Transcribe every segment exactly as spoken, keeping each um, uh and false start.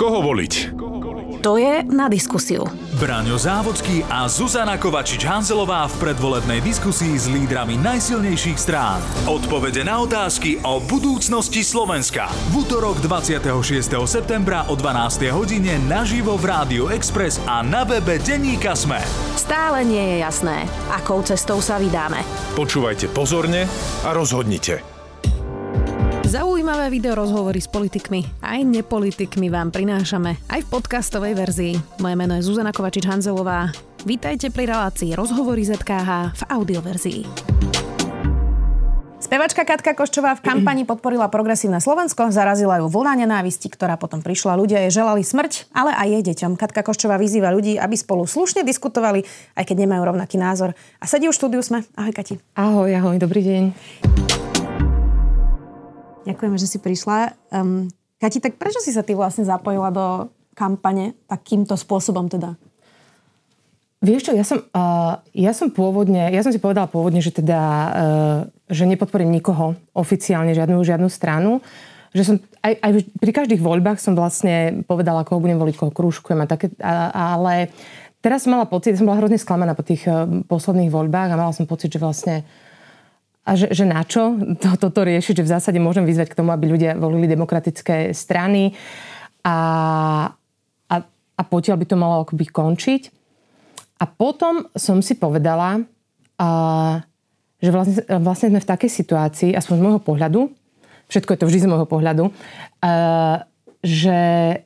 Koho voliť? To je na diskusiu. Braňo Závodský a Zuzana Kovačič-Hanzelová v predvolebnej diskusii s lídrami najsilnejších strán. Odpovede na otázky o budúcnosti Slovenska. V utorok dvadsiateho šiesteho septembra o dvanástej hodine naživo v Rádiu Express a na webe denníka Sme. Stále nie je jasné, akou cestou sa vydáme. Počúvajte pozorne a rozhodnite. Zaujímavé video rozhovory s politikmi aj nepolitikmi vám prinášame aj v podcastovej verzii. Moje meno je Zuzana Kovačič-Hanzelová. Vítajte pri relácii Rozhovory zet ká há v audioverzii. Spevačka Katka Koščová v kampani podporila Progresívne Slovensko, zarazila ju vlna nenávisti, ktorá potom prišla. Ľudia jej želali smrť, ale aj jej deťom. Katka Koščová vyzýva ľudí, aby spolu slušne diskutovali, aj keď nemajú rovnaký názor. A sedí už v štúdiu Sme. Ahoj, Kati. Ahoj, ahoj, dobrý deň. Ďakujeme, že si prišla. Um, Kati, tak prečo si sa ty vlastne zapojila do kampane takýmto spôsobom teda? Vieš čo, ja som, uh, ja som pôvodne, ja som si povedala pôvodne, že teda, uh, že nepodporím nikoho oficiálne, žiadnu, žiadnu stranu. Že som, aj, aj pri každých voľbách som vlastne povedala, koho budem voliť, koho krúžkujem a také, a, ale teraz som mala pocit, som bola hrozne sklamaná po tých uh, posledných voľbách a mala som pocit, že vlastne A že, že na čo to, toto riešiť, že v zásade môžem vyzvať k tomu, aby ľudia volili demokratické strany a, a, a potiaľ by to malo akoby končiť. A potom som si povedala, a, že vlastne, vlastne sme v takej situácii, aspoň z môjho pohľadu, všetko je to vždy z môjho pohľadu, a, že,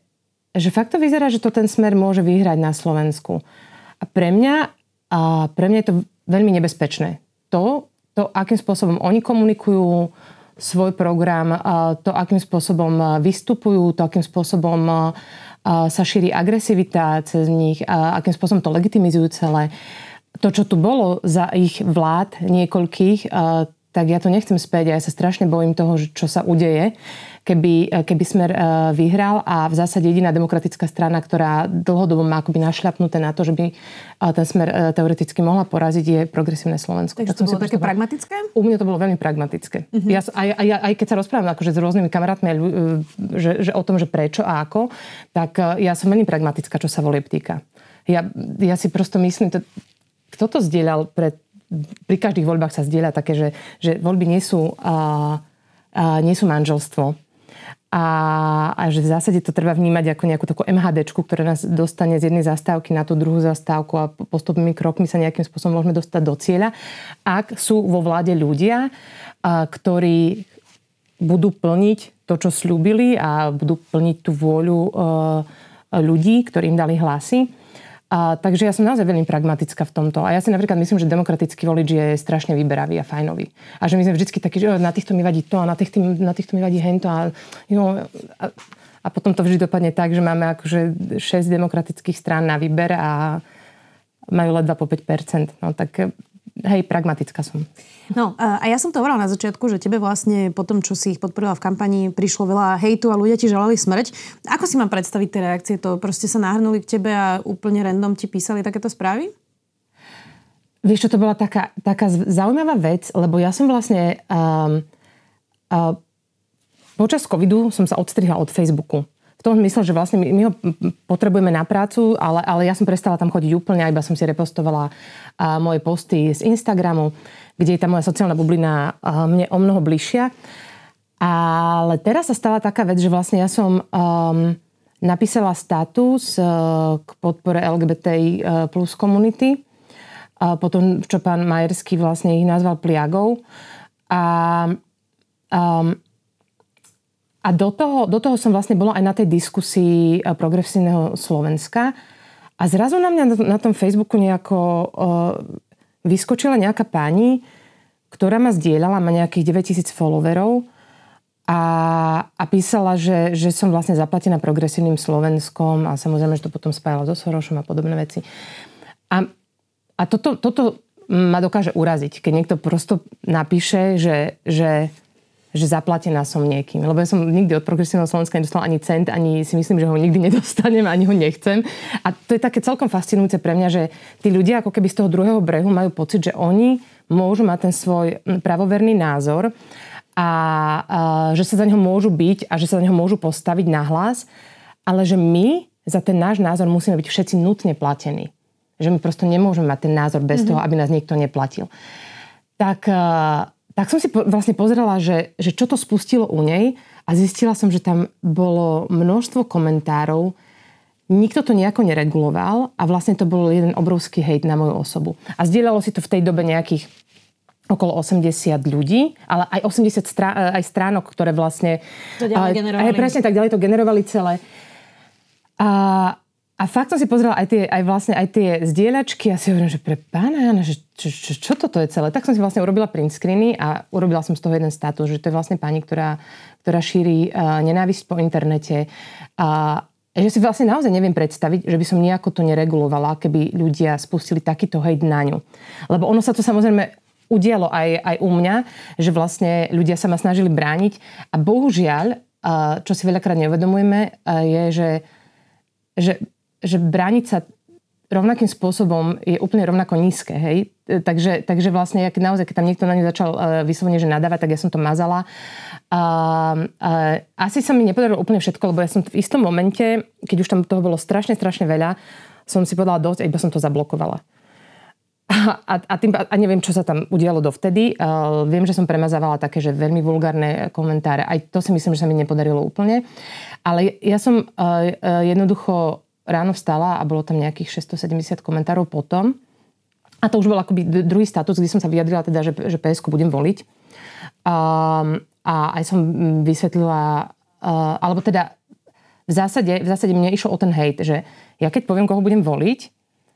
že fakt to vyzerá, že to ten Smer môže vyhrať na Slovensku. A pre mňa, a pre mňa je to veľmi nebezpečné. To, To, akým spôsobom oni komunikujú svoj program, to, akým spôsobom vystupujú, to, akým spôsobom sa šíri agresivita cez nich, akým spôsobom to legitimizujú celé. To, čo tu bolo za ich vlád niekoľkých, tak ja to nechcem späť a ja sa strašne bojím toho, čo sa udeje, keby, keby Smer vyhral a v zásade jediná demokratická strana, ktorá dlhodobo má akoby našľapnuté na to, že by ten Smer teoreticky mohla poraziť, je Progresívne Slovensko. Takže to bolo také pragmatické? U mňa to bolo veľmi pragmatické. Uh-huh. Ja, aj, aj, aj keď sa rozprávam akože s rôznymi kamarátmi že, že o tom, že prečo a ako, tak ja som veľmi pragmatická, čo sa volieb týka. Ja, ja si prosto myslím, to, kto to zdieľal pred pri každých voľbách sa zdieľa také, že, že voľby nie sú, a, a, nie sú manželstvo. A, a že v zásade to treba vnímať ako nejakú takú em há déčku, ktorá nás dostane z jednej zastávky na tú druhú zastávku a postupnými krokmi sa nejakým spôsobom môžeme dostať do cieľa. Ak sú vo vláde ľudia, a, ktorí budú plniť to, čo sľúbili a budú plniť tú vôľu a, ľudí, ktorí im dali hlasy. A, takže ja som naozaj veľmi pragmatická v tomto. A ja si napríklad myslím, že demokratický volič je strašne vyberavý a fajnový. A že my sme vždycky takí, že na týchto mi vadí to a na týchto, na týchto mi vadí hento. A, jo, a, a potom to vždy dopadne tak, že máme akože šesť demokratických strán na výber a majú ledva po päť percent. No tak hej, pragmatická som. No a ja som to hovorila na začiatku, že tebe vlastne po tom, čo si ich podporila v kampani, prišlo veľa hejtu a ľudia ti želali smrť. Ako si mám predstaviť tie reakcie? To proste sa nahrnuli k tebe a úplne random ti písali takéto správy? Vieš čo, to bola taká, taká zaujímavá vec, lebo ja som vlastne um, uh, počas covidu som sa odstrihla od Facebooku. V tom zmysle, že vlastne my, my ho potrebujeme na prácu, ale, ale ja som prestala tam chodiť úplne, iba som si repostovala uh, moje posty z Instagramu, kde je tá moja sociálna bublina uh, mne o mnoho bližšia. Ale teraz sa stala taká vec, že vlastne ja som um, napísala status uh, k podpore el gé bé té í uh, plus komunity, uh, potom čo pán Majerský vlastne ich nazval pliagou. A um, A do toho, do toho som vlastne bola aj na tej diskusii Progresívneho Slovenska a zrazu na mňa na, na tom Facebooku nejako uh, vyskočila nejaká pani, ktorá ma zdieľala, má nejakých deväťtisíc followerov a, a písala, že, že som vlastne zaplatená Progresívnym Slovenskom a samozrejme, že to potom spájala so Sorošom a podobné veci. A, a toto, toto ma dokáže uraziť, keď niekto prosto napíše, že, že že zaplatená som niekým. Lebo ja som nikdy od Progresívneho Slovenska nedostala ani cent, ani si myslím, že ho nikdy nedostanem, ani ho nechcem. A to je také celkom fascinujúce pre mňa, že tí ľudia ako keby z toho druhého brehu majú pocit, že oni môžu mať ten svoj pravoverný názor a, a že sa za neho môžu byť a že sa za neho môžu postaviť nahlas ale že my za ten náš názor musíme byť všetci nutne platení. Že my prosto nemôžeme mať ten názor bez mm-hmm. toho, aby nás niekto neplatil. Tak, tak som si po, vlastne pozerala, že, že čo to spustilo u nej a zistila som, že tam bolo množstvo komentárov. Nikto to nejako nereguloval a vlastne to bol jeden obrovský hejt na moju osobu. A zdieľalo si to v tej dobe nejakých okolo osemdesiat ľudí, ale aj osemdesiat strá, aj stránok, ktoré vlastne... To ďalej generovali. Aj presne tak ďalej to generovali celé. A, a fakt som si pozrela aj tie, aj vlastne aj tie zdieľačky a si hovorím, že pre pána Jana, že čo, čo, čo toto je celé? Tak som si vlastne urobila print screeny a urobila som z toho jeden status, že to je vlastne pani, ktorá, ktorá šíri uh, nenávisť po internete. A že si vlastne naozaj neviem predstaviť, že by som nejako to neregulovala, keby ľudia spustili takýto hejt na ňu. Lebo ono sa to samozrejme udialo aj, aj u mňa, že vlastne ľudia sa ma snažili brániť a bohužiaľ, čo si veľakrát neuvedomujeme, je, že, že, že brániť sa rovnakým spôsobom je úplne rovnako nízke, hej? Takže, takže vlastne, keď naozaj, keď tam niekto na ňu začal vyslovene, že nadávať, tak ja som to mazala. A, a, asi sa mi nepodarilo úplne všetko, lebo ja som v istom momente, keď už tam toho bolo strašne, strašne veľa, som si povedala dosť a iba som to zablokovala. A, a, tým, a neviem, čo sa tam udialo dovtedy. Uh, viem, že som premazávala také, že veľmi vulgárne komentáre. Aj to si myslím, že sa mi nepodarilo úplne. Ale ja som uh, uh, jednoducho ráno vstala a bolo tam nejakých šesťstosedemdesiat komentárov potom. A to už bol akoby druhý status, kde som sa vyjadrila teda, že, že pé esku budem voliť. Um, a aj som vysvetlila, uh, alebo teda v zásade, v zásade mne išlo o ten hejt, že ja keď poviem, koho budem voliť,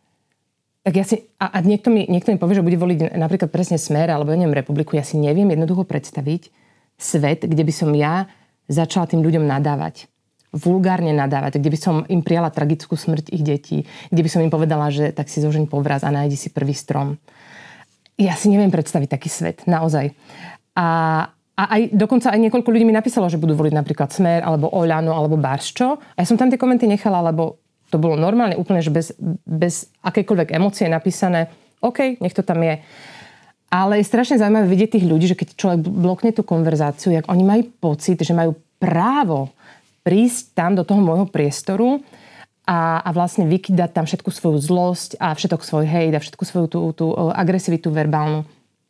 tak ja si, a, a niekto, mi, niekto mi povie, že bude voliť napríklad presne Smer alebo ja neviem Republiku, ja si neviem jednoducho predstaviť svet, kde by som ja začala tým ľuďom nadávať. Vulgárne nadávať, kde by som im prijala tragickú smrť ich detí, kde by som im povedala, že tak si zožeň povraz a nájdi si prvý strom. Ja si neviem predstaviť taký svet, naozaj. A, a aj, dokonca aj niekoľko ľudí mi napísalo, že budú voliť napríklad Smer alebo Oľano alebo Barščo. A ja som tam tie komenty nechala, lebo to bolo normálne úplne, že bez, bez akejkoľvek emócie napísané, OK, nech to tam je. Ale je strašne zaujímavé vidieť tých ľudí, že keď človek blokne tú konverzáciu, jak oni majú pocit, že majú právo prísť tam do toho môjho priestoru a, a vlastne vykydať tam všetku svoju zlosť a všetok svoj hejt a všetku svoju tú, tú agresivitu verbálnu.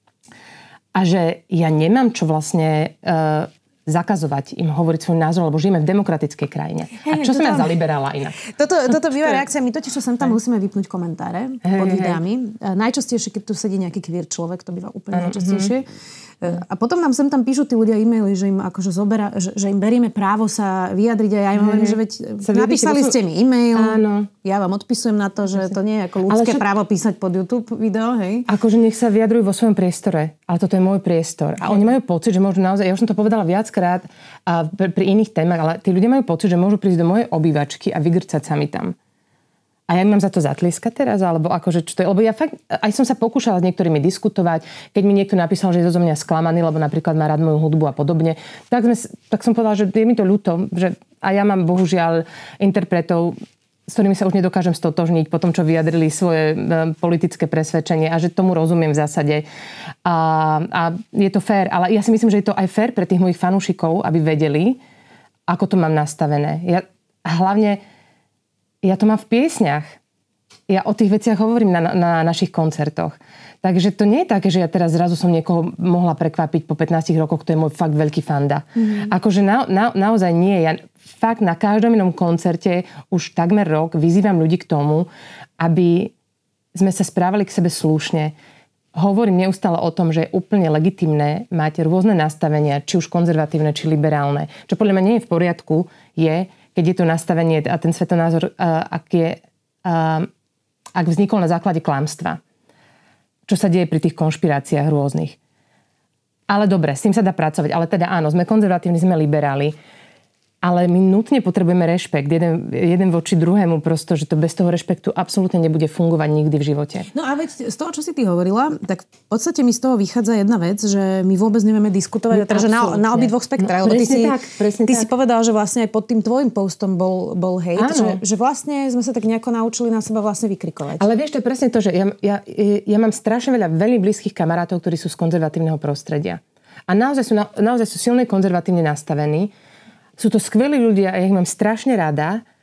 A že ja nemám čo vlastne... Uh, zakazovať im hovoriť svoj názor, lebo žijeme v demokratickej krajine. Hey, a čo som ja za liberála inak? Toto, toto býva reakcia. My totiž, čo sem tam musíme vypnúť komentáre hey, pod videami. Hey. Najčastejšie, keď tu sedí nejaký queer človek, to býva úplne uh-huh. najčastejšie. A potom nám sem tam píšu tí ľudia e-maily, že im akože zobera, že, že im berieme právo sa vyjadriť a ja im hovorím, že veď napísali ste mi e-mail, áno. Ja vám odpisujem na to, že to nie je ako ľudské však... právo písať pod YouTube video, hej? Akože nech sa vyjadrujú vo svojom priestore, ale toto je môj priestor. A oni majú pocit, že môžu naozaj, ja už som to povedala viackrát a pri, pri iných témach, ale tí ľudia majú pocit, že môžu prísť do mojej obývačky a vygrcať sa mi tam. A ja mám za to zatlieskať teraz? Alebo akože, čo to je? Lebo ja fakt, aj som sa pokúšala s niektorými diskutovať, keď mi niekto napísal, že je zo mňa sklamaný, lebo napríklad má rád moju hudbu a podobne, tak, sme, tak som povedala, že je mi to ľúto, že a ja mám bohužiaľ interpretov, s ktorými sa už nedokážem stotožniť po tom, čo vyjadrili svoje politické presvedčenie a že tomu rozumiem v zásade. A, a je to fér, ale ja si myslím, že je to aj fér pre tých mojich fanúšikov, aby vedeli, ako to mám nastavené. Ja hlavne Ja to mám v piesňach. Ja o tých veciach hovorím na, na našich koncertoch. Takže to nie je také, že ja teraz zrazu som niekoho mohla prekvapiť po pätnástich rokoch, to je môj fakt veľký fanda. Mm-hmm. Akože na, na, naozaj nie. Ja fakt na každom inom koncerte už takmer rok vyzývam ľudí k tomu, aby sme sa správali k sebe slušne. Hovorím neustále o tom, že je úplne legitimné mať rôzne nastavenia, či už konzervatívne, či liberálne. Čo podľa mňa nie je v poriadku, je, keď je to nastavenie a ten svetonázor, ak, je, ak vznikol na základe klamstva. Čo sa deje pri tých konšpiráciách rôznych. Ale dobre, s tým sa dá pracovať. Ale teda áno, sme konzervatívni, sme liberáli. Ale my nutne potrebujeme rešpekt. Jeden, jeden voči druhému prosto, že to bez toho rešpektu absolútne nebude fungovať nikdy v živote. No a veď z toho, čo si ty hovorila, tak v podstate mi z toho vychádza jedna vec, že my vôbec nevieme diskutovať, no, teda, že na, na obidvoch spektrách. No, ty si, tak, ty tak. si povedal, že vlastne aj pod tým tvojim postom bol, bol hejt, že, že vlastne sme sa tak nejako naučili na seba vlastne vykrikovať. Ale vieš, to je presne to, že ja, ja, ja mám strašne veľa veľmi blízkych kamarátov, ktorí sú z konzervatívneho prostredia. A naozaj sú, naozaj sú silne konzervatívne nastavení. Sú to skvelí ľudia a ja ich mám strašne rada,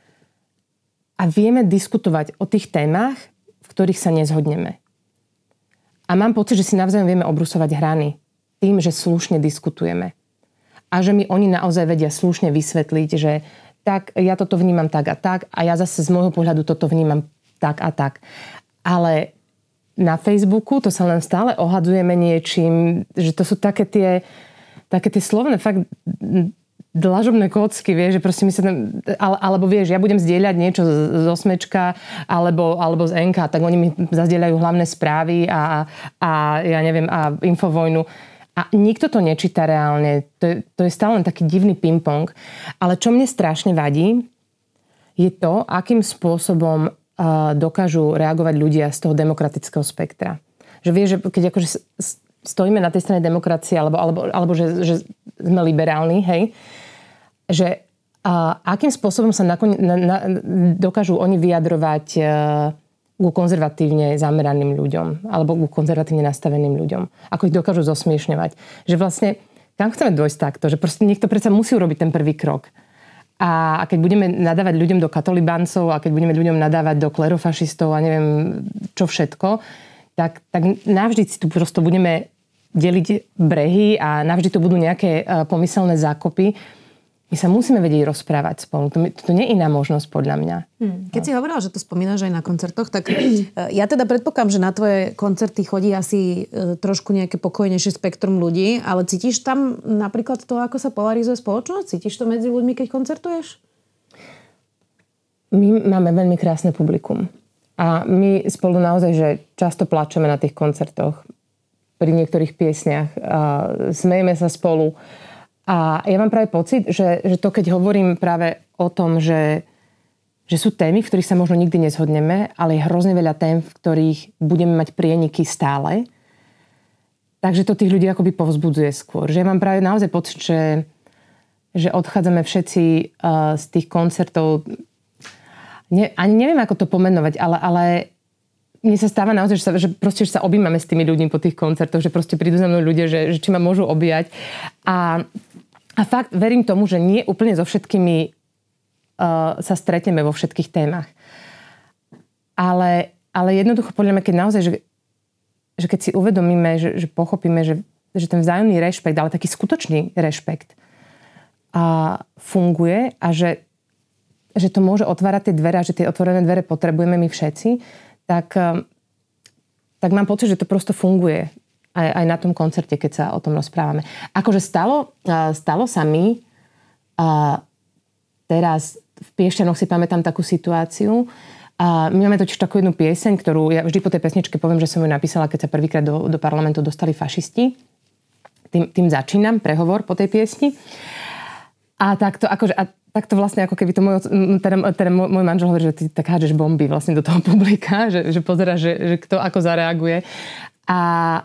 a vieme diskutovať o tých témach, v ktorých sa nezhodneme. A mám pocit, že si navzájom vieme obrusovať hrany tým, že slušne diskutujeme. A že mi oni naozaj vedia slušne vysvetliť, že tak, ja toto vnímam tak a tak a ja zase z môjho pohľadu toto vnímam tak a tak. Ale na Facebooku to sa len stále ohadzujeme niečím, že to sú také tie, také tie slovné fakt dlažobné kocky, vieš, že proste my sa tam, ale, alebo vieš, ja budem zdieľať niečo z, z Osmečka alebo, alebo z en ká, tak oni mi zazdieľajú hlavné správy a, a ja neviem, a Infovojnu. A nikto to nečíta reálne. To je, to je stále len taký divný ping-pong. Ale čo mne strašne vadí, je to, akým spôsobom dokážu reagovať ľudia z toho demokratického spektra. Že vieš, že keď akože stojíme na tej strane demokracie, alebo, alebo, alebo že, že sme liberálni, hej, že a, akým spôsobom sa nakon, na, na, dokážu oni vyjadrovať a, ku konzervatívne zameraným ľuďom, alebo ku konzervatívne nastaveným ľuďom. Ako ich dokážu zosmiešňovať. Že vlastne, kam chceme dôjsť takto? Že proste niekto predsa musí urobiť ten prvý krok. A keď budeme nadávať ľuďom do katolibáncov a keď budeme ľuďom nadávať do klerofašistov a neviem čo všetko, tak, tak navždy si tu prosto budeme deliť brehy a navždy tu budú nejaké pomyselné zákopy. My sa musíme vedieť rozprávať spolu. To, to nie je iná možnosť podľa mňa. Hmm. Keď si hovorila, že to spomínaš aj na koncertoch, tak ja teda predpokladám, že na tvoje koncerty chodí asi trošku nejaké pokojnejšie spektrum ľudí, ale cítiš tam napríklad to, ako sa polarizuje spoločnosť? Cítiš to medzi ľuďmi, keď koncertuješ? My máme veľmi krásne publikum. A my spolu naozaj, že často plačeme na tých koncertoch. Pri niektorých piesniach. A smejeme sa spolu. A ja mám práve pocit, že, že to, keď hovorím práve o tom, že, že sú témy, v ktorých sa možno nikdy nezhodneme, ale je hrozne veľa tém, v ktorých budeme mať prieniky stále, takže to tých ľudí akoby povzbudzuje skôr. Že ja mám práve naozaj pocit, že, že odchádzame všetci uh, z tých koncertov, ne, ani neviem, ako to pomenovať, ale, ale mne sa stáva naozaj, že sa, že proste, že sa objímame s tými ľuďmi po tých koncertoch, že proste prídu za mnou ľudia, že, že či ma môžu objať. A A fakt verím tomu, že nie úplne so všetkými uh, sa stretneme vo všetkých témach. Ale, ale jednoducho podľa mňa, keď naozaj, že, že keď si uvedomíme, že, že pochopíme, že, že ten vzájomný rešpekt, ale taký skutočný rešpekt uh, funguje a že, že to môže otvárať tie dvere a že tie otvorené dvere potrebujeme my všetci, tak, uh, tak mám pocit, že to prosto funguje. Aj, aj na tom koncerte, keď sa o tom rozprávame. Akože stalo, stalo sa mi a teraz v Piešťanoch si pamätám takú situáciu. A my máme totiž takú jednu pieseň, ktorú ja vždy po tej pesničke poviem, že som ju napísala, keď sa prvýkrát do, do parlamentu dostali fašisti. Tým, tým začínam prehovor po tej piesni. A takto, akože, a takto vlastne, ako keby to môj, teda, teda môj, môj manžel hovorí, že ty tak hádžeš bomby vlastne do toho publika, že, že pozera, že, že kto ako zareaguje. A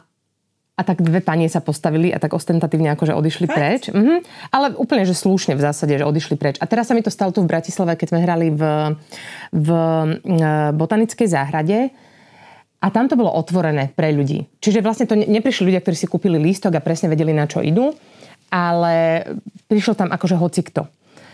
A tak dve panie sa postavili a tak ostentatívne akože odišli Fakt? preč. Mhm. Ale úplne, že slušne v zásade, že odišli preč. A teraz sa mi to stalo tu v Bratislave, keď sme hrali v, v botanickej záhrade. A tam to bolo otvorené pre ľudí. Čiže vlastne to neprišli ľudia, ktorí si kúpili lístok a presne vedeli, na čo idú. Ale prišlo tam akože hocikto.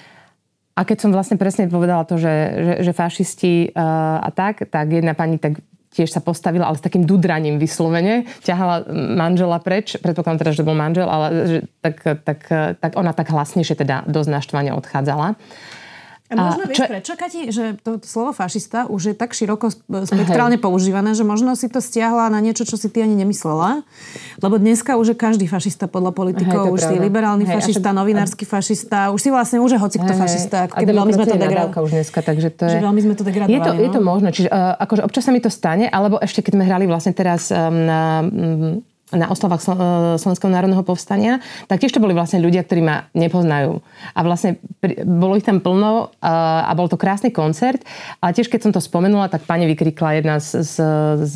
A keď som vlastne presne povedala to, že, že, že fašisti uh, a tak, tak jedna pani tak tiež sa postavila, ale s takým dudraním vyslovene. Ťahala manžela preč. Predpokladám teda, že to bol manžel, ale že, tak, tak, tak ona tak hlasnejšie teda dosť naštvane odchádzala. A možno vieš, čo... prečo, Kati, že to slovo fašista už je tak široko spektrálne Hej. používané, že možno si to stiahla na niečo, čo si ty ani nemyslela. Lebo dneska už je každý fašista podľa politikov. Hej, už si liberálny Hej, fašista, a... novinársky fašista. Už si vlastne už je hocikto fašista. A veľmi sme to degradovali. Už dneska, takže to je... Že veľmi sme to degradovali. Je to, no? je to možno. Čiže uh, akože občas sa mi to stane, alebo ešte keď sme hrali vlastne teraz um, na... Um, na oslavách Slovenského národného povstania, tak tiež to boli vlastne ľudia, ktorí ma nepoznajú. A vlastne bolo ich tam plno a bol to krásny koncert, ale tiež keď som to spomenula, tak pani vykrikla jedna z, z, z,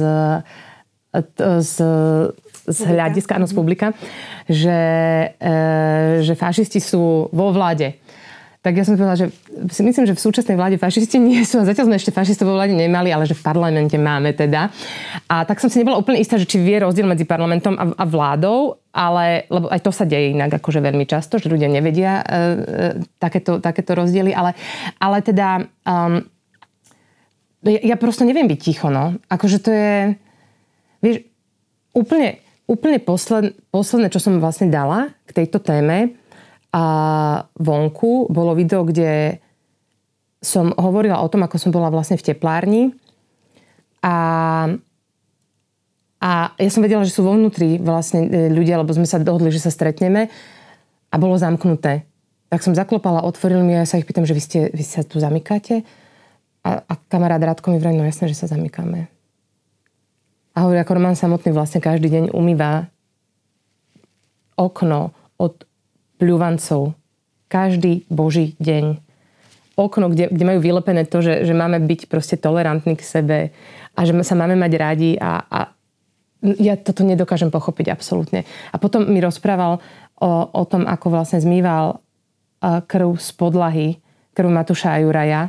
z, z hľadiska, áno, z publika, že, že fašisti sú vo vláde. Tak ja som povedala, že si myslím, že v súčasnej vláde fašisti nie sú. A zatiaľ sme ešte fašistov vo vláde nemali, ale že v parlamente máme teda. A tak som si nebola úplne istá, že či vie rozdiel medzi parlamentom a, a vládou, ale, lebo aj to sa deje inak akože veľmi často, že ľudia nevedia e, e, takéto, takéto rozdiely. Ale, ale teda um, Ja, ja prosto neviem byť ticho, no. Akože to je... Vieš, úplne, úplne posled, posledné, čo som vlastne dala k tejto téme a vonku, bolo video, kde som hovorila o tom, ako som bola vlastne v teplárni a, a ja som vedela, že sú vo vnútri vlastne ľudia, lebo sme sa dohodli, že sa stretneme a bolo zamknuté. Tak som zaklopala, otvoril mi a ja sa ich pýtam, že vy, ste, vy sa tu zamykáte? A, a kamarát Rádko mi vraví, no jasné, že sa zamykáme. A hovorí, ako Roman samotný vlastne každý deň umýva okno od pľúvancov. Každý boží deň. Okno, kde, kde majú vylepené to, že, že máme byť proste tolerantní k sebe a že sa máme mať radi a, a ja toto nedokážem pochopiť absolútne. A potom mi rozprával o, o tom, ako vlastne zmýval krv z podlahy, krv Matúša a Juraja.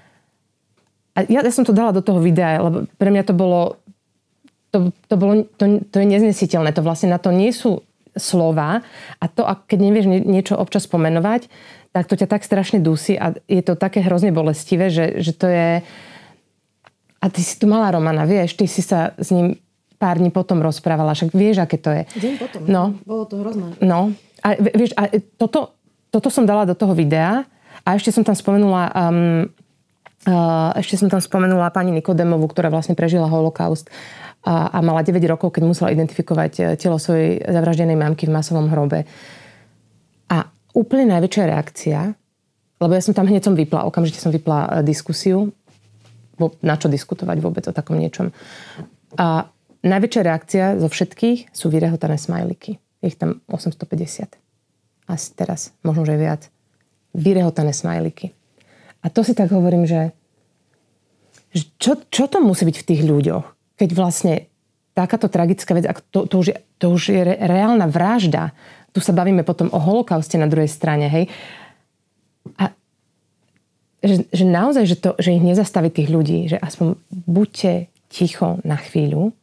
A ja, ja som to dala do toho videa, lebo pre mňa to bolo To, to, bolo, to, to je neznesiteľné. To vlastne na to nie sú slova a to, a keď nevieš nie, niečo občas pomenovať, tak to ťa tak strašne dusí a je to také hrozne bolestivé, že, že to je... A ty si tu mala Romana, vieš, ty si sa s ním pár dní potom rozprávala, však vieš, aké to je. Deň potom, no. Bolo to hrozné. No, a vieš, a toto, toto som dala do toho videa a ešte som tam spomenula... Um, uh, ešte som tam spomenula pani Nikodemovú, ktorá vlastne prežila holokaust a mala deväť rokov, keď musela identifikovať telo svojej zavraždenej mamky v masovom hrobe. A úplne najväčšia reakcia, lebo ja som tam hneď som vypla, okamžite som vypla diskusiu, na čo diskutovať vôbec o takom niečom. A najväčšia reakcia zo všetkých sú vyrehotané smajliky. Je ich tam osemstopäťdesiat. Asi teraz, možno, že viac. Vyrehotané smajliky. A to si tak hovorím, že čo, čo to musí byť v tých ľuďoch? Keď vlastne takáto tragická vec, to, to, už je, to už je re, reálna vražda. Tu sa bavíme potom o holokauste na druhej strane, hej. A že, že naozaj, že, to, že ich nezastaví tých ľudí, že aspoň buďte ticho na chvíľu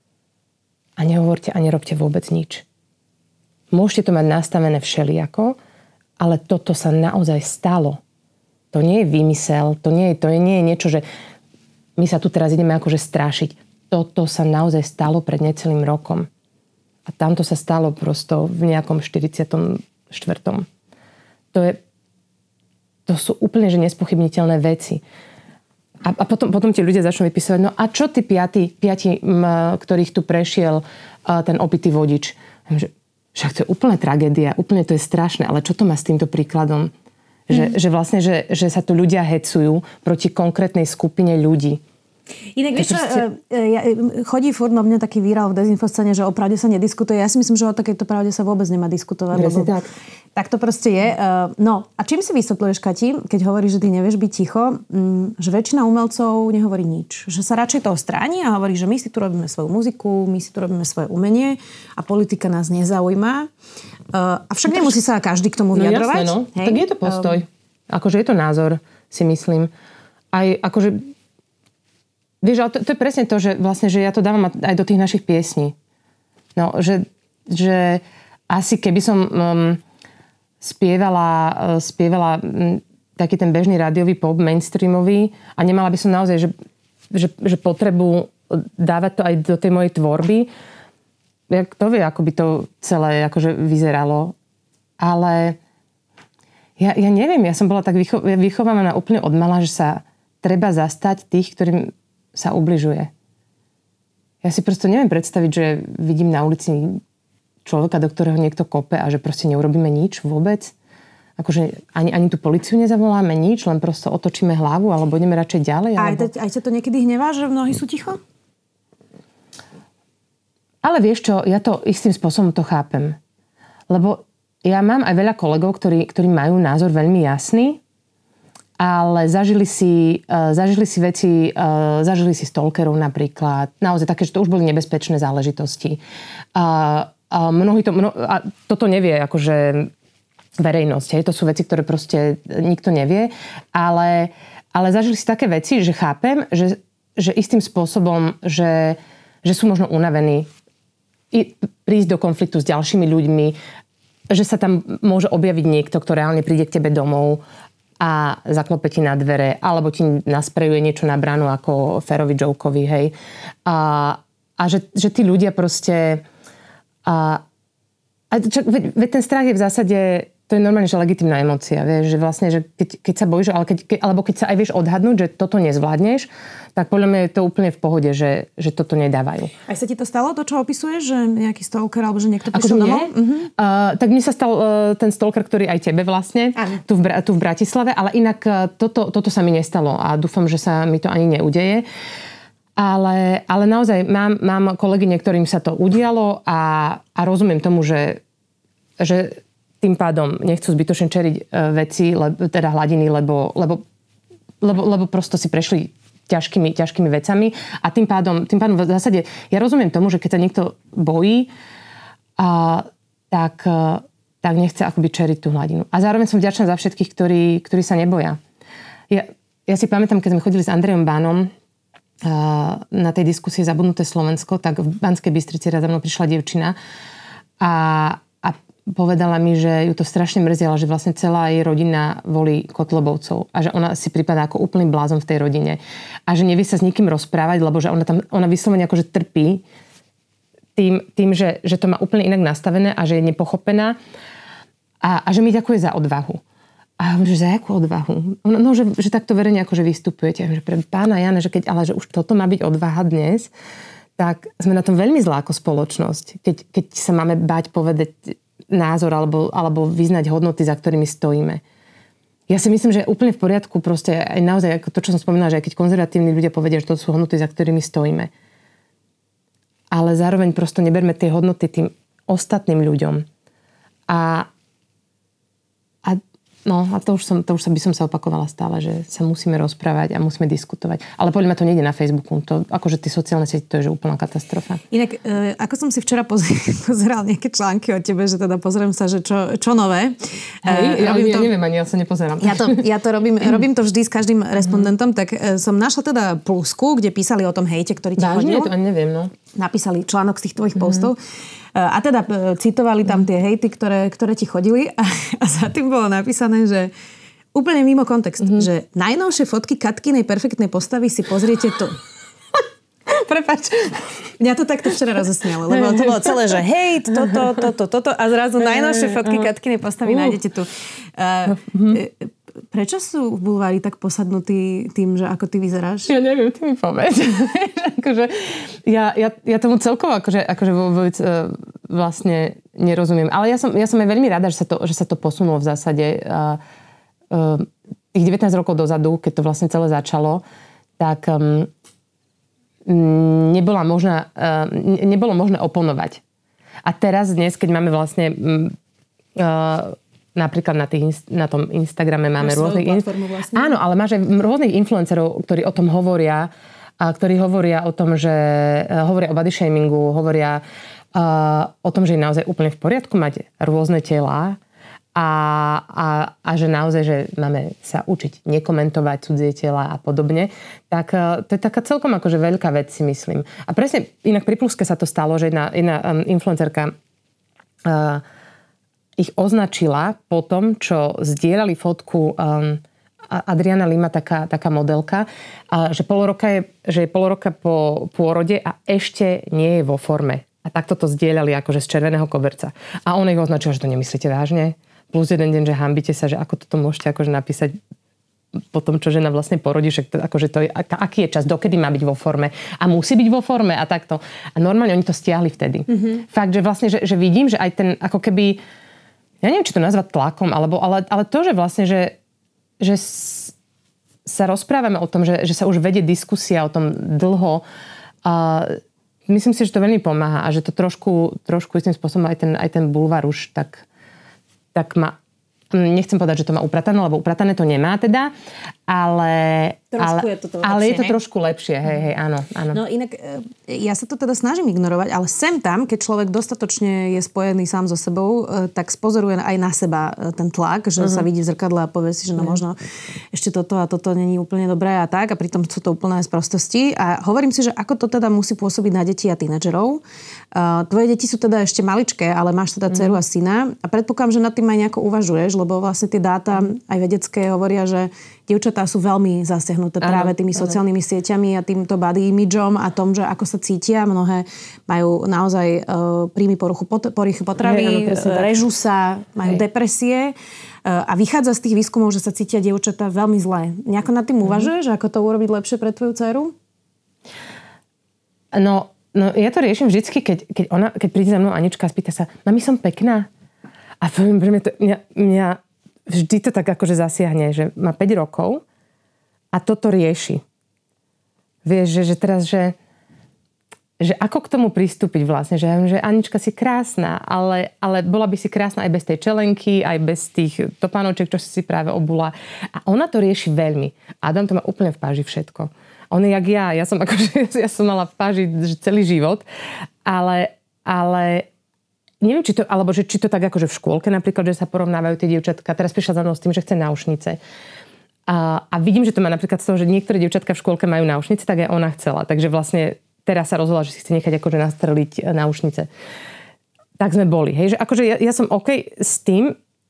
a nehovorte a nerobte vôbec nič. Môžete to mať nastavené všelijako, ale toto sa naozaj stalo. To nie je výmysel, to nie je, to nie je niečo, že my sa tu teraz ideme akože strašiť. Toto sa naozaj stalo pred necelým rokom. A tamto sa stalo prosto v nejakom štyridsiatom štvrtom To je, to sú úplne že nespochybniteľné veci. A, a potom, potom ti ľudia začnú vypísať, no a čo tí piati, piati m, ktorých tu prešiel a, ten opitý vodič? Že, však to je úplne tragédia, úplne to je strašné, ale čo to má s týmto príkladom? Že, mm. že vlastne, že, že sa tu ľudia hecujú proti konkrétnej skupine ľudí. Inak vieš čo, chodí furt na mňa taký výral v dezinfoscéne, že o pravde sa nediskutuje. Ja si myslím, že o takejto pravde sa vôbec nemá diskutovať. Presne tak. Tak to proste je. No a čím si vysvetľuješ, Kati, keď hovoríš, že ty nevieš byť ticho, že väčšina umelcov nehovorí nič. Že sa radšej toho stráni a hovorí, že my si tu robíme svoju muziku, my si tu robíme svoje umenie a politika nás nezaujíma. Avšak no, nemusí sa každý k tomu vyjadrovať. No jasné, no. Tak je to postoj. Akože je to názor, si myslím. Aj akože vieš, ale to, to je presne to, že vlastne, že ja to dávam aj do tých našich piesní. No, že, že asi keby som um, spievala, uh, spievala um, taký ten bežný rádiový pop, mainstreamový a nemala by som naozaj, že, že, že potrebu dávať to aj do tej mojej tvorby, jak to vie, ako by to celé akože vyzeralo. Ale ja, ja neviem, ja som bola tak vycho- vychovaná úplne od mala, že sa treba zastať tých, ktorým sa ubližuje. Ja si prosto neviem predstaviť, že vidím na ulici človeka, do ktorého niekto kope a že proste neurobíme nič vôbec. Akože ani, ani tú políciu nezavoláme nič, len prosto otočíme hlavu alebo ideme radšej ďalej. Alebo... Aj, aj ťa to niekedy hnevá, že mnohí sú ticho? Ale vieš čo, ja to istým spôsobom to chápem. Lebo ja mám aj veľa kolegov, ktorí, ktorí majú názor veľmi jasný, ale zažili si, uh, zažili si veci, uh, zažili si stalkerov napríklad. Naozaj také, že to už boli nebezpečné záležitosti. Uh, uh, mnohí to, mno, a toto nevie akože verejnosť. Hej? To sú veci, ktoré proste nikto nevie. Ale, ale zažili si také veci, že chápem, že, že istým spôsobom, že, že sú možno unavení I, prísť do konfliktu s ďalšími ľuďmi, že sa tam môže objaviť niekto, kto reálne príde k tebe domov. a zaklope ti na dvere, alebo ti nasprejuje niečo na bránu ako Ferovi Jokeovi, hej. A, a že, že tí ľudia proste... A, a čo, veď, veď ten strach je v zásade... To je normálne, že legitímna emócia, vieš, že vlastne, že keď, keď sa bojíš, ale keď, ke, alebo keď sa aj vieš odhadnúť, že toto nezvládneš, tak podľa mňa je to úplne v pohode, že, že toto nedávajú. Aj sa ti to stalo, to, čo opisuješ, že nejaký stalker, alebo že niekto prišiel domov? Uh-huh. Uh, tak mne sa stal uh, ten stalker, ktorý aj tebe vlastne, tu v, tu v Bratislave, ale inak uh, toto, toto sa mi nestalo a dúfam, že sa mi to ani neudeje. Ale, ale naozaj mám, mám kolegyne, ktorým sa to udialo a, a rozumiem tomu, že, že tým pádom nechcú zbytočne čeriť veci, le, teda hladiny, lebo, lebo, lebo, lebo prosto si prešli ťažkými, ťažkými vecami a tým pádom, tým pádom v zásade ja rozumiem tomu, že keď sa niekto bojí, a, tak, tak nechce akoby čeriť tú hladinu. A zároveň som vďačná za všetkých, ktorí, ktorí sa neboja. Ja, ja si pamätám, keď sme chodili s Andrejom Bánom na tej diskusii Zabudnuté Slovensko, tak v Banskej Bystrici raz za mnou prišla dievčina a povedala mi, že ju to strašne mrzela, že vlastne celá jej rodina volí Kotlebovcov a že ona si pripadá ako úplný blázon v tej rodine a že nevie sa s nikým rozprávať, lebo že ona tam, ona vyslovene akože trpí tým, tým že, že to má úplne inak nastavené a že je nepochopená a, a že mi ďakuje za odvahu. A hovorím, že za akú odvahu? No, no že, že takto verejne akože vystupujete. Že pre pána Jana, že keď, ale že už toto má byť odvaha dnes, tak sme na tom veľmi zlá ako spoločnosť. Keď, keď sa máme báť povedať názor alebo, alebo vyznať hodnoty, za ktorými stojíme. Ja si myslím, že je úplne v poriadku proste aj naozaj, ako to, čo som spomínala, že aj keď konzervatívni ľudia povedia, že to sú hodnoty, za ktorými stojíme. Ale zároveň prosto neberme tie hodnoty tým ostatným ľuďom. A No a to už, som, to už by som sa opakovala stále, že sa musíme rozprávať a musíme diskutovať. Ale podľa mňa to nejde na Facebooku. To, akože tie sociálne siete, to je že úplná katastrofa. Inak, e, ako som si včera pozeral nejaké články o tebe, že teda pozriem sa, že čo, čo nové. Hej, e, ja, ja to, neviem ani, ja sa nepozerám. Ja to, ja to robím, robím to vždy s každým respondentom, tak e, som našla teda plusku, kde písali o tom hejte, ktorý ti chodil. Vážne? To ani neviem, no. Napísali článok z tých tvojich postov. A teda citovali tam tie hejty, ktoré, ktoré ti chodili a, a za tým bolo napísané, že úplne mimo kontext, mm-hmm. že najnovšie fotky Katkinej perfektnej postavy si pozriete tu. Prepáč. Mňa to takto včera rozosmialo, lebo to bolo celé, že hejt, toto, toto, toto a zrazu najnovšie fotky Katkinej postavy nájdete tu. Uh, prečo sú v bulvári tak posadnutí tým, že ako ty vyzeráš? Ja neviem, ty mi povedz. akože, ja, ja, ja tomu celkovo akože, akože vôbec uh, vlastne nerozumiem. Ale ja som, ja som aj veľmi rada, že sa to, že sa to posunulo v zásade. Uh, uh, tých devätnásť rokov dozadu, keď to vlastne celé začalo, tak um, nebola možná, uh, nebolo možné oponovať. A teraz dnes, keď máme vlastne... Um, uh, napríklad na, tých, na tom Instagrame máme máš rôznych... Vlastne. Áno, ale máš aj rôznych influencerov, ktorí o tom hovoria, a ktorí hovoria o tom, že hovoria o body shamingu, hovoria uh, o tom, že je naozaj úplne v poriadku mať rôzne telá a, a, a že naozaj, že máme sa učiť nekomentovať cudzie tela a podobne. Tak uh, to je taká celkom akože veľká vec, si myslím. A presne, inak pri Pluske sa to stalo, že jedna, jedna um, influencerka uh, ich označila po tom, čo zdieľali fotku um, Adriana Lima, taká, taká modelka, a že pol roka je, že je pol roka po pôrode a ešte nie je vo forme. A takto to zdieľali akože z červeného koberca. A on ich označil, že to nemyslíte vážne. Plus jeden deň, že hanbite sa, že ako toto môžete akože napísať po tom, čo žena vlastne porodí, že to, akože to je, aký je čas, dokedy má byť vo forme a musí byť vo forme a takto. A normálne oni to stiahli vtedy. Mm-hmm. Fakt, že vlastne, že, že vidím, že aj ten ako keby ja neviem, či to nazvať tlakom, alebo, ale, ale to, že vlastne, že, že sa rozprávame o tom, že, že sa už vedie diskusia o tom dlho, a myslím si, že to veľmi pomáha a že to trošku, trošku istým spôsobom aj ten, aj ten bulvár už tak, tak má, nechcem povedať, že to má upratané, lebo upratané to nemá teda, ale... Trošku ale, je toto ale lepšie, je to hej? trošku lepšie, hej, hej, áno, áno. No inak, e, ja sa to teda snažím ignorovať, ale sem tam, keď človek dostatočne je spojený sám so sebou, e, tak spozoruje aj na seba e, ten tlak, že uh-huh. sa vidí v zrkadle a povie si, že no možno ešte toto a toto není úplne dobré a tak, a pritom sú to úplné sprostosti. A hovorím si, že ako to teda musí pôsobiť na deti a tínedžerov. E, tvoje deti sú teda ešte maličké, ale máš teda dceru uh-huh. a syna a predpokladám, že nad tým aj nejako uvažuješ, lebo vlastne tie dáta aj vedecké hovoria, že dievčatá sú veľmi zasiahnuté ano, práve tými ano. sociálnymi sieťami a týmto body imageom a tom, že ako sa cítia. Mnohé majú naozaj uh, príjmy poruchu pot- poruchy potravy, hey, ano, režu sa, majú hey. depresie uh, a vychádza z tých výskumov, že sa cítia dievčatá veľmi zle. Nejako nad tým uvažuješ, mm. ako to urobiť lepšie pre tvoju dceru? No, no ja to riešim vždycky, keď, keď, ona, keď príde za mnou Anička a spýta sa, mami, som pekná? A poviem, že mňa, to, mňa, mňa vždy to tak akože zasiahne, že má päť rokov a toto rieši. Vieš, že, že teraz, že, že ako k tomu pristúpiť vlastne, že, že Anička si krásna, ale, ale bola by si krásna aj bez tej čelenky, aj bez tých topánočiek, čo si si práve obula. A ona to rieši veľmi. Adam to má úplne v páži všetko. On je jak ja. Ja som, akože, ja som mala v páži celý život, ale, ale neviem, či to, alebo že, či to tak akože v škôlke napríklad, že sa porovnávajú tie dievčatka. Teraz prišla za mnou s tým, že chce náušnice. A, a vidím, že to má napríklad z toho, že niektoré dievčatka v škôlke majú náušnice, tak aj ona chcela. Takže vlastne teraz sa rozhodla, že si chce nechať akože nastreliť náušnice. Tak sme boli. Hej? Že akože ja, ja som OK s tým,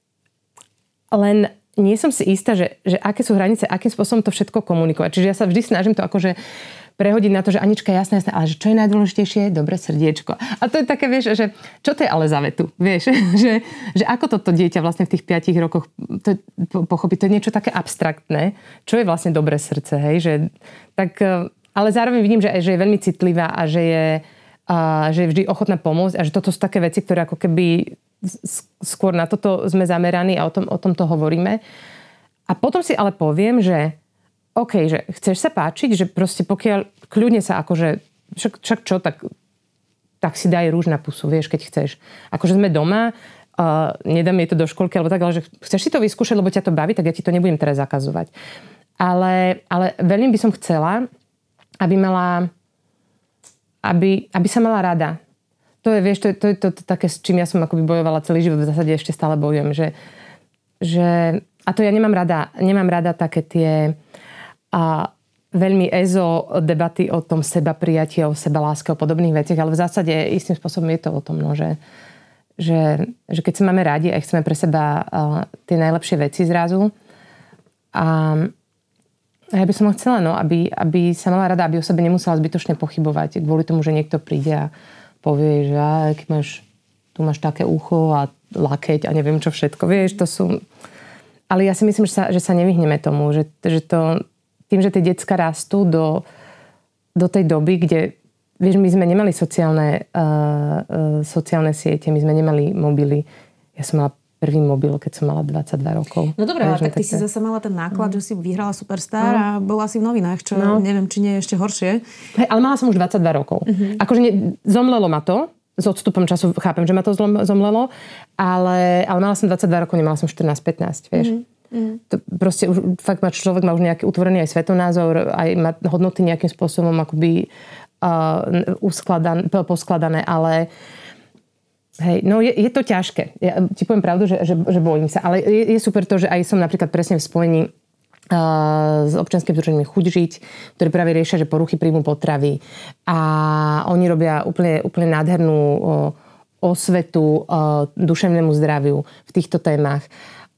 len nie som si istá, že, že aké sú hranice, akým spôsobom to všetko komunikovať. Čiže ja sa vždy snažím to akože prehodiť na to, že Anička, jasné, jasné, ale že čo je najdôležitejšie? Dobré srdiečko. A to je také, vieš, že čo to je ale za vetu? Vieš, že, že ako toto dieťa vlastne v tých piatich rokoch to pochopí, to je niečo také abstraktné. Čo je vlastne dobré srdce, hej? Že, tak, ale zároveň vidím, že, že je veľmi citlivá a že je, a, že je vždy ochotná pomôcť a že toto sú také veci, ktoré ako keby skôr na toto sme zameraní a o tom, o tom to hovoríme. A potom si ale poviem, že OK, že chceš sa páčiť, že proste pokiaľ kľudne sa akože, však, však čo, tak, tak si daj rúž na pusu, vieš, keď chceš. Akože sme doma, uh, nedám jej to do školky, alebo tak, ale že chceš si to vyskúšať, lebo ťa to baví, tak ja ti to nebudem teraz zakazovať. Ale, ale veľmi by som chcela, aby mala, aby, aby sa mala rada. To je, vieš, to je, to je to, to, to také, s čím ja som akoby bojovala celý život, v zásade ešte stále bojujem, že, že a to ja nemám rada, nemám rada také tie a veľmi ezo debaty o tom seba prijatie, o seba láske, o podobných veciach, ale v zásade istým spôsobom je to o tom, no, že, že, že keď sa máme radi a chceme pre seba uh, tie najlepšie veci zrazu a, a ja by som chcela, no, aby, aby sa mala rada, aby o sebe nemusela zbytočne pochybovať kvôli tomu, že niekto príde a povie, že á, keď máš, tu máš také ucho a lakeť a neviem čo všetko, vieš, to sú... Ale ja si myslím, že sa, že sa nevyhneme tomu, že, že to tým, že tie decká rastú do, do tej doby, kde, vieš, my sme nemali sociálne, uh, uh, sociálne siete, my sme nemali mobily. Ja som mala prvý mobil, keď som mala dvadsaťdva rokov. No dobré, ale tak ty také... si zase mala ten náklad, mm. že si vyhrala Superstar mm. a bola si v novinách, čo no. neviem, či nie je ešte horšie. Hej, ale mala som už dvadsaťdva rokov. Mm-hmm. Akože ne, zomlelo ma to, s odstupom času chápem, že ma to zomlelo, ale, ale mala som dvadsaťdva rokov, nemala som štrnásť pätnásť, vieš. Mm. Mm. To proste už, fakt má človek má už nejaký utvorený aj svetonázor, aj má hodnoty nejakým spôsobom akoby uh, uskladan, poskladané, ale hej, no je, je to ťažké. Ja ti poviem pravdu, že, že, že bojím sa, ale je, je super to, že aj som napríklad presne v spojení uh, s občianskym združením Chuť žiť, ktoré práve riešia, že poruchy príjmu potravy a oni robia úplne, úplne nádhernú uh, osvetu uh, duševnému zdraviu v týchto témach.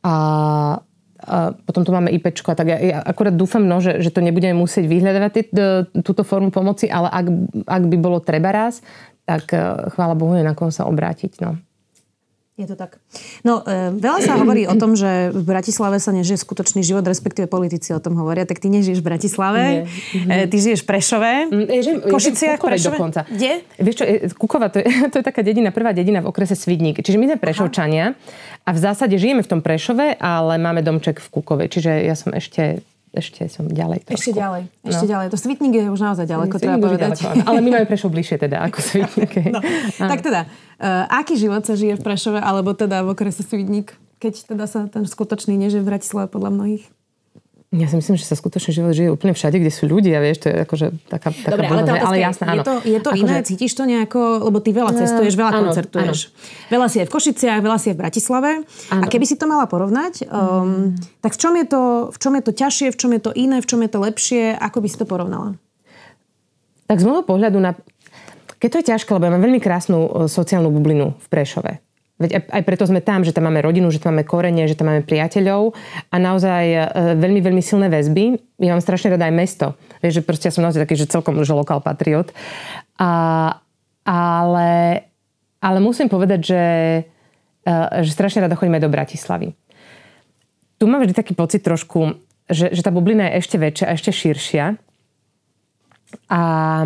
A a potom tu máme IPčko a tak ja, ja akurát dúfam, no, že, že to nebudeme musieť vyhľadávať tý, túto formu pomoci, ale ak, ak by bolo treba raz, tak chvála Bohu je na koho sa obrátiť. No. Je to tak. No, e, veľa sa hovorí o tom, že v Bratislave sa nežije skutočný život, respektíve politici o tom hovoria. Tak ty nežiješ v Bratislave, e, ty žiješ v Prešove, v Košiciach, Prešove. Dokonca. Kde? Vieš čo, Kukova, to je, to je taká dedina, prvá dedina v okrese Svidník. Čiže my sme Prešovčania a v zásade žijeme v tom Prešove, ale máme domček v Kukove. Čiže ja som ešte... Ešte som ďalej trošku. Ešte ďalej. Ešte no. ďalej. To Svidník je už naozaj ďaleko, treba povedať. Ďaleko, ale my máme Prešov bližšie teda ako Svidník. No. Tak teda, uh, aký život sa žije v Prešove, alebo teda v okrese Svidník, keď teda sa ten skutočný nežije v Bratislave podľa mnohých? Ja si myslím, že sa skutočne život žije úplne všade, kde sú ľudia, vieš, to je akože taká, taká Dobre, ale, tá ale jasné, áno. Je to, je to akože... iné? Cítiš to nejako, lebo ty veľa cestuješ, veľa áno, koncertuješ. Áno. Veľa si aj v Košiciach, veľa si aj v Bratislave. Áno. A keby si to mala porovnať, um, mm. tak v čom, je to, v čom je to ťažšie, v čom je to iné, v čom je to lepšie, ako by si to porovnala? Tak z môjho pohľadu na... Keď to je ťažké, lebo ja mám veľmi krásnu sociálnu bublinu v Prešove. Veď aj preto sme tam, že tam máme rodinu, že tam máme korene, že tam máme priateľov a naozaj veľmi, veľmi silné väzby. Ja mám strašne rada aj mesto. Vieš, že proste ja som naozaj taký, že celkom že lokál patriot. A, ale, ale musím povedať, že, že strašne rada chodím aj do Bratislavy. Tu mám vždy taký pocit trošku, že, že tá bublina je ešte väčšia a ešte širšia. A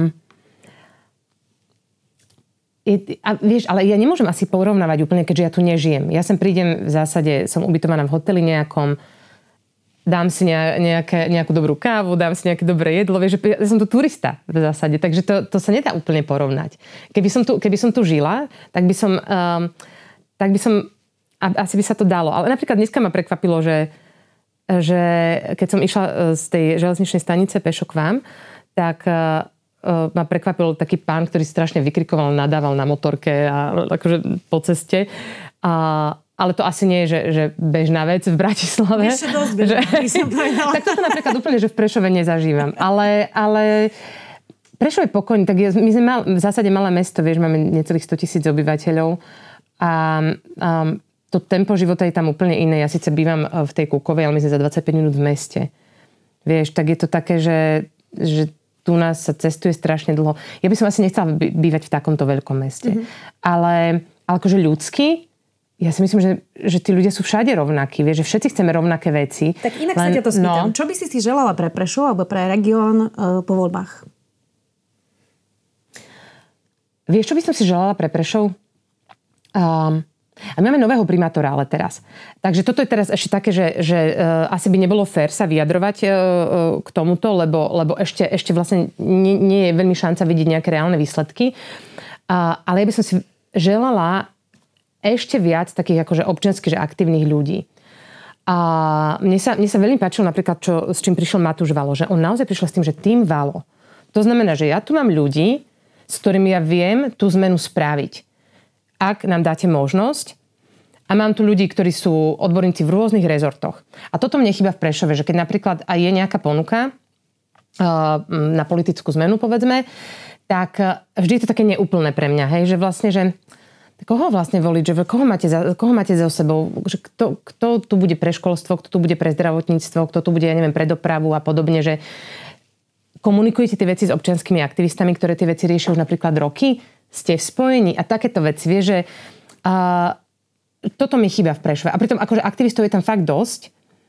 Je, a vieš, ale ja nemôžem asi porovnávať úplne, keďže ja tu nežijem. Ja sem prídem, v zásade som ubytovaná v hoteli nejakom, dám si nejaké, nejakú dobrú kávu, dám si nejaké dobré jedlo. Vieš, že ja som tu turista v zásade, takže to, to sa nedá úplne porovnať. Keby som tu, keby som tu žila, tak by som, um, tak by som, asi by sa to dalo. Ale napríklad dneska ma prekvapilo, že, že keď som išla z tej železničnej stanice pešo k vám, tak ma prekvapil taký pán, ktorý strašne vykrikoval, nadával na motorke a akože po ceste. A, ale to asi nie je, že, že bežná vec v Bratislave. Ešte dosť bežná, by som povedala. Tak toto napríklad úplne, že v Prešove nezažívam. Ale, ale Prešov je pokojný. Tak je, my sme mal, v zásade malé mesto, vieš, máme necelých sto tisíc obyvateľov. A, a to tempo života je tam úplne iné. Ja síce bývam v tej Kúkovej, ale my sme za dvadsaťpäť minút v meste. Vieš, tak je to také, že, že tu nás sa cestuje strašne dlho. Ja by som asi nechcela bývať v takomto veľkom meste. Mm-hmm. Ale, ale akože ľudský, ja si myslím, že, že tí ľudia sú všade rovnakí. Vieš, že všetci chceme rovnaké veci. Tak inak len, sa ťa to spýtam. No. Čo by si si želala pre Prešov alebo pre región uh, po voľbách? Vieš, čo by som si želala pre Prešov? Um, A my máme nového primátora ale teraz. Takže toto je teraz ešte také, že, že uh, asi by nebolo fér sa vyjadrovať uh, k tomuto, lebo, lebo ešte, ešte vlastne nie, nie je veľmi šanca vidieť nejaké reálne výsledky. Uh, ale ja by som si želala ešte viac takých akože občiansky, že aktívnych ľudí. A mne sa, mne sa veľmi páčilo napríklad, čo, s čím prišiel Matúš Valo, že on naozaj prišiel s tým, že tým Valo. To znamená, že ja tu mám ľudí, s ktorými ja viem tú zmenu spraviť. Ak nám dáte možnosť. A mám tu ľudí, ktorí sú odborníci v rôznych rezortoch. A toto mne chýba v Prešove, že keď napríklad aj je nejaká ponuka na politickú zmenu, povedzme, tak vždy je to také neúplné pre mňa. Hej? Že vlastne, že koho vlastne voliť, že koho máte za, koho máte za sebou, že kto, kto tu bude pre školstvo, kto tu bude pre zdravotníctvo, kto tu bude, ja neviem, pre dopravu a podobne, že komunikujete tie veci s občianskými aktivistami, ktoré tie veci riešia už napríklad roky, ste v spojení a takéto veci, vie, že uh, toto mi chýba v Prešove. A pritom akože aktivistov je tam fakt dosť,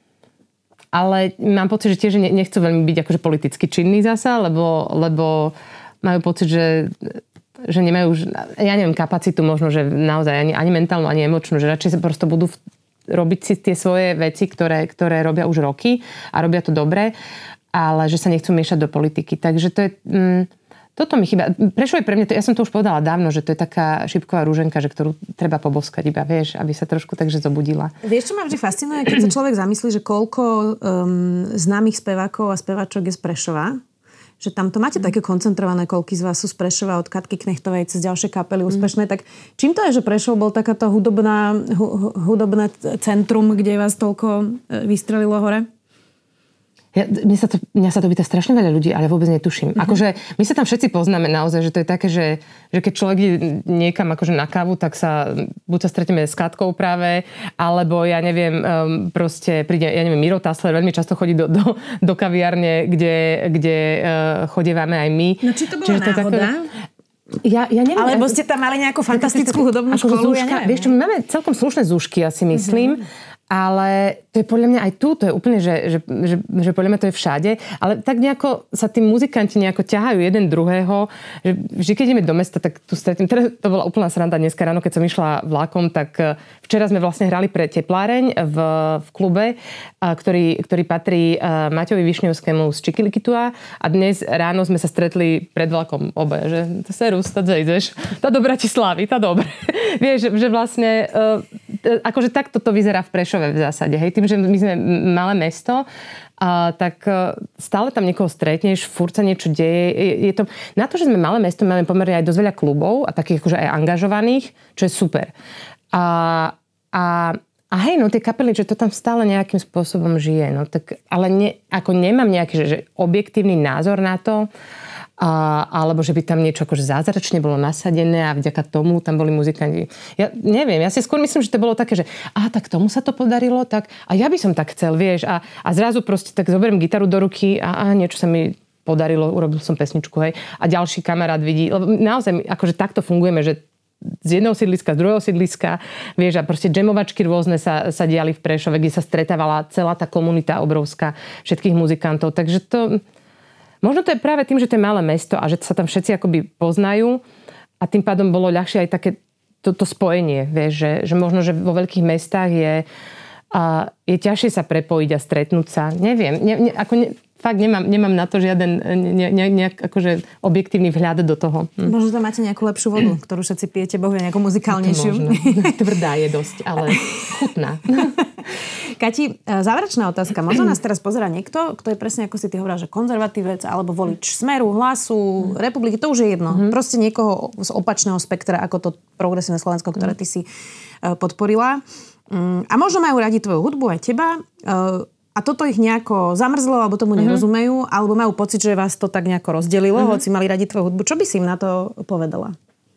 ale mám pocit, že tiež nechcú veľmi byť akože politicky činní zasa, lebo, lebo majú pocit, že, že nemajú už, ja neviem, kapacitu možno, že naozaj ani, ani mentálnu, ani emočnú, že radšej sa prosto budú v, robiť si tie svoje veci, ktoré, ktoré robia už roky a robia to dobre, ale že sa nechcú miešať do politiky. Takže to je... Mm, Toto mi chýba. Prešov je pre mňa, to, ja som to už povedala dávno, že to je taká šipková rúženka, že ktorú treba poboskať iba, vieš, aby sa trošku takže zobudila. Vieš, čo ma vždy fascinuje, keď sa človek zamyslí, že koľko um, známych spevákov a speváčok je z Prešova, že tam to máte také koncentrované, koľky z vás sú z Prešova, od Katky Knechtovej cez ďalšie kapely úspešné, tak čím to je, že Prešov bol takáto hudobná, hu, hudobné centrum, kde vás toľko vystrelilo hore? Ja, mňa, sa to, mňa sa to pýta strašne veľa ľudí, ale vôbec netuším. Mm-hmm. Akože my sa tam všetci poznáme naozaj, že to je také, že, že keď človek ide niekam akože na kávu, tak sa buď sa stretneme s Katkou práve, alebo ja neviem, um, proste príde, ja neviem, Miro Tasler veľmi často chodí do, do, do kaviárne, kde, kde uh, chodívame aj my. No či to bola Čiže náhoda? To Ja, ja neviem. Alebo ste tam mali nejakú fantastickú hudobnú školu? Zúška, ja vieš čo, my máme celkom slušné zúšky, ja si myslím. Mm-hmm. Ale to je podľa mňa aj tu, to je úplne, že, že, že, že podľa mňa to je všade. Ale tak nejako sa tí muzikanti nejako ťahajú jeden druhého. Že vždy, keď ideme do mesta, tak tu stretím. Teda to bola úplná sranda dneska ráno, keď som išla vlakom, tak včera sme vlastne hrali pre Tepláreň v, v klube, ktorý, ktorý patrí Maťovi Višňovskému z Čikilikitua. A dnes ráno sme sa stretli pred vlakom obe, že serus, tá zejdeš, tá do Bratislavy, tá dobre. Vieš, že, že vlastne akože takto to vyzerá v Prešove v zásade. Hej, tým, že my sme malé mesto, a tak stále tam niekoho stretneš, furt sa niečo deje. Je, je to, na to, že sme malé mesto, máme pomerne aj dosť veľa klubov a takých akože aj angažovaných, čo je super. A, a, a hej, no tie kapely, že to tam stále nejakým spôsobom žije. No, tak, ale ne, ako nemám nejaký že, že objektívny názor na to, A, alebo že by tam niečo akože zázračne bolo nasadené a vďaka tomu tam boli muzikanti. Ja neviem, ja si skôr myslím, že to bolo také, že a tak tomu sa to podarilo, tak a ja by som tak chcel, vieš, a, a zrazu proste tak zoberiem gitaru do ruky a, a niečo sa mi podarilo, urobil som pesničku, hej, a ďalší kamarát vidí, lebo naozaj akože takto fungujeme, že z jedného sídliska, z druhého sídliska, vieš, a proste džemovačky rôzne sa, sa diali v Prešove, kde sa stretávala celá tá komunita obrovská všetkých muzikantov, takže to možno to je práve tým, že to je malé mesto a že sa tam všetci akoby poznajú a tým pádom bolo ľahšie aj také to, to spojenie, vieš, že, že možno, že vo veľkých mestách je, a je ťažšie sa prepojiť a stretnúť sa. Neviem, ne, ne, ako ne, fakt nemám, nemám na to žiaden ne, ne, nejak akože objektívny vhľad do toho. Hm. Možno tam máte nejakú lepšiu vodu, ktorú všetci pijete, bohu, nejakú muzikálnejšiu. Tvrdá je dosť, ale chutná. Kati, záverečná otázka. Možno nás teraz pozerá niekto, kto je presne, ako si ty hovorila, že konzervatívec, alebo volič Smeru, Hlasu, Republiky, to už je jedno. Mm-hmm. Proste niekoho z opačného spektra, ako to Progresívne Slovensko, ktoré ty si podporila. A možno majú radi tvoju hudbu, aj teba. A toto ich nejako zamrzlo, alebo tomu mm-hmm. nerozumejú, alebo majú pocit, že vás to tak nejako rozdelilo, mm-hmm. hoci mali radi tvoju hudbu. Čo by si im na to povedala?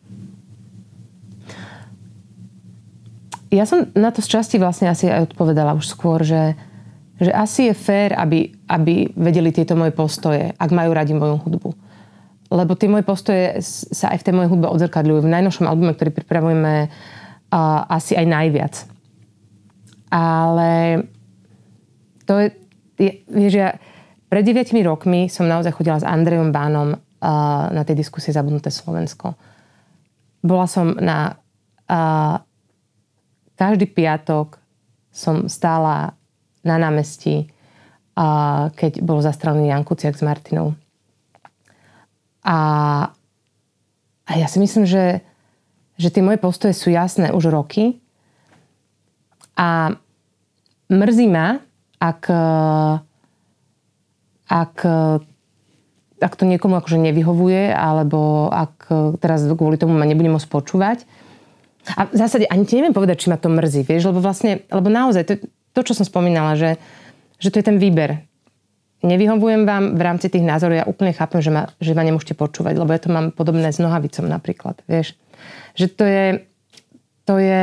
Ja som na to z časti vlastne asi aj odpovedala už skôr, že, že asi je fér, aby, aby vedeli tieto moje postoje, ak majú radi moju hudbu. Lebo tie moje postoje sa aj v tej mojej hudbe odzrkadľujú. V najnovšom albume, ktorý pripravujeme, uh, asi aj najviac. Ale to je, je vieš, ja pred deviatimi rokmi som naozaj chodila s Andrejom Bánom uh, na tej diskusie Zabudnuté Slovensko. Bola som na uh, každý piatok som stála na námestí, a keď bol zastrelený Ján Kuciak s Martinou. A, a ja si myslím, že, že tie moje postoje sú jasné už roky. A mrzí ma, ak, ak, ak to niekomu akože nevyhovuje, alebo ak teraz kvôli tomu ma nebudem môcť počúvať. A v zásade ani ti neviem povedať, či ma to mrzí, vieš, lebo vlastne, lebo naozaj, to, to čo som spomínala, že, že to je ten výber. Nevyhovujem vám v rámci tých názorov, ja úplne chápem, že ma, že ma nemôžete počúvať, lebo ja to mám podobné s Nohavicom napríklad, vieš. Že to je, to je,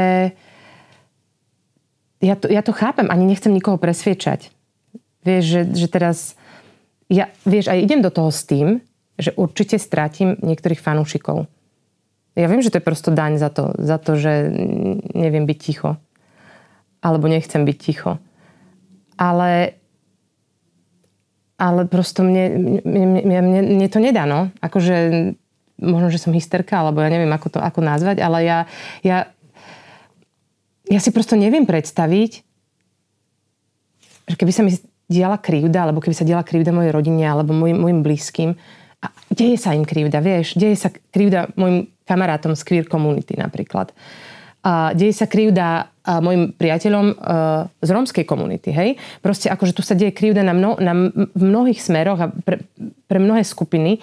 ja to, ja to chápem, ani nechcem nikoho presviečať. Vieš, že, že teraz, ja, vieš, aj idem do toho s tým, že určite strátim niektorých fanúšikov. Ja viem, že to je prosto daň za to, za to, že neviem byť ticho. Alebo nechcem byť ticho. Ale, ale prosto mne, mne, mne, mne to nedá, no. Akože, možno, že som hysterka, alebo ja neviem, ako to ako nazvať, ale ja, ja, ja si prosto neviem predstaviť, že keby sa mi diala krivda, alebo keby sa diala krivda mojej rodine, alebo mojim, mojim blízkym, a deje sa im krivda, vieš, deje sa krivda mojim kamarátom z queer community napríklad. A deje sa krivda a mojim priateľom a, z rómskej komunity, hej? Proste akože tu sa deje krivda na, mno, na v mnohých smeroch a pre, pre mnohé skupiny.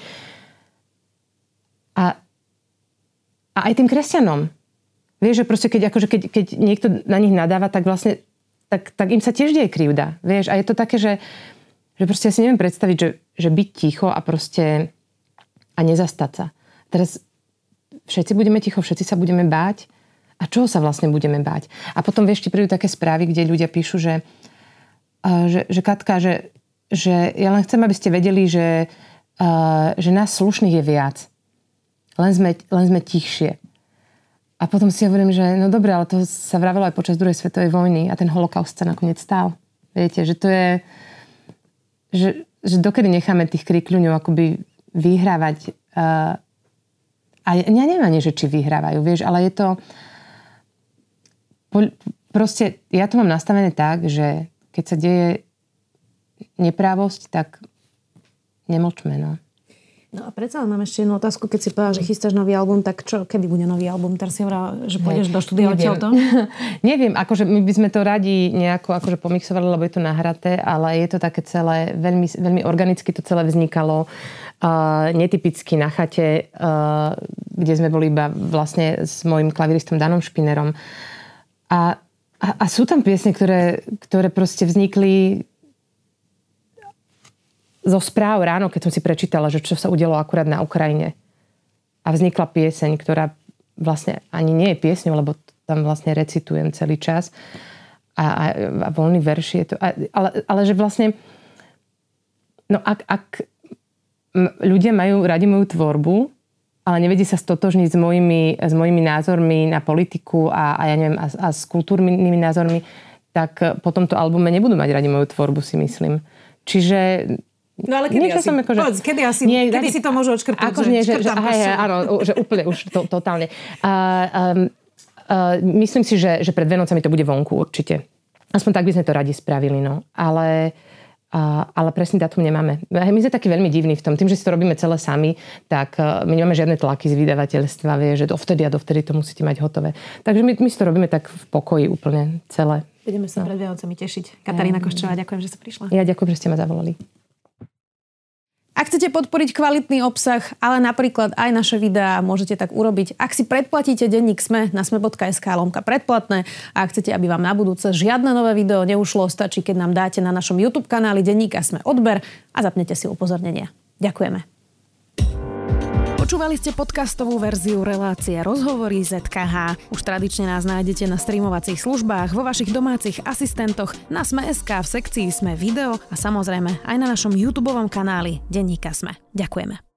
A, a aj tým kresťanom. Vieš, že proste keď, akože keď, keď niekto na nich nadáva, tak vlastne tak, tak im sa tiež deje krivda. Vieš, a je to také, že, že proste ja si neviem predstaviť, že, že byť ticho a proste a nezastať sa. Teraz všetci budeme ticho, všetci sa budeme báť. A čoho sa vlastne budeme báť? A potom, vieš, ti prídu také správy, kde ľudia píšu, že, uh, že, že Katka, že, že ja len chcem, aby ste vedeli, že, uh, že nás slušných je viac. Len sme, len sme tichšie. A potom si hovorím, že no dobre, ale to sa vravelo aj počas druhej svetovej vojny a ten holokaust sa nakoniec stál. Viete, že to je... Že, že dokedy necháme tých krikľuňov akoby vyhrávať... Uh, a ja neviem ani, že či vyhrávajú, vieš, ale je to... Proste, ja to mám nastavené tak, že keď sa deje neprávosť, tak nemlčme, no. No a predsa mám ešte jednu otázku, keď si povedala, že chystáš nový album, tak čo, kedy bude nový album? Teraz si hovorila, že pôjdeš do štúdia odtiaľto? Neviem, akože my by sme to radi nejako akože pomixovali, lebo je to nahraté, ale je to také celé, veľmi, veľmi organicky to celé vznikalo. Uh, netypicky na chate, uh, kde sme boli iba vlastne s mojím klaviristom Danom Špinerom. A, a, a sú tam piesne, ktoré, ktoré proste vznikli zo správ ráno, keď som si prečítala, že čo sa udialo akurát na Ukrajine. A vznikla pieseň, ktorá vlastne ani nie je piesňou, lebo tam vlastne recitujem celý čas. A, a, a voľný verš je to. A, ale, ale že vlastne no ak, ak ľudia majú radi moju tvorbu, ale nevedí sa stotožniť s mojimi, s mojimi názormi na politiku a, a ja neviem, a, a s kultúrnymi názormi, tak po tomto albume nebudú mať radi moju tvorbu, si myslím. Čiže no ale kedy asi, som, akože, povedz, kedy, asi, nie, kedy si to môžu odškrtnúť? Akože nie, že, že, aj, áno, že úplne už to, totálne. A, um, uh, myslím si, že, že pred Vianocami to bude vonku určite. Aspoň tak by sme to radi spravili, no. Ale, uh, ale presný dátum nemáme. My sme takí veľmi divní v tom. Tým, že si to robíme celé sami, tak uh, my nemáme žiadne tlaky z vydavateľstva, vie, že dovtedy a dovtedy to musíte mať hotové. Takže my, my si to robíme tak v pokoji úplne celé. Budeme sa no. pred Vianocami tešiť. Katarína Koščová, ďakujem, že ste prišla. Ja ďakujem, že ste ma zavolali. Ak chcete podporiť kvalitný obsah, ale napríklad aj naše videá, môžete tak urobiť. Ak si predplatíte denník SME na sme bodka es ká lomka predplatné a ak chcete, aby vám na budúce žiadne nové video neušlo, stačí, keď nám dáte na našom YouTube kanáli denníka SME odber a zapnete si upozornenia. Ďakujeme. Počúvali ste podcastovú verziu relácie Rozhovory zet ká há. Už tradične nás nájdete na streamovacích službách, vo vašich domácich asistentoch, na sme bodka es ká v sekcii SME video a samozrejme aj na našom YouTubeovom kanáli Denníka SME. Ďakujeme.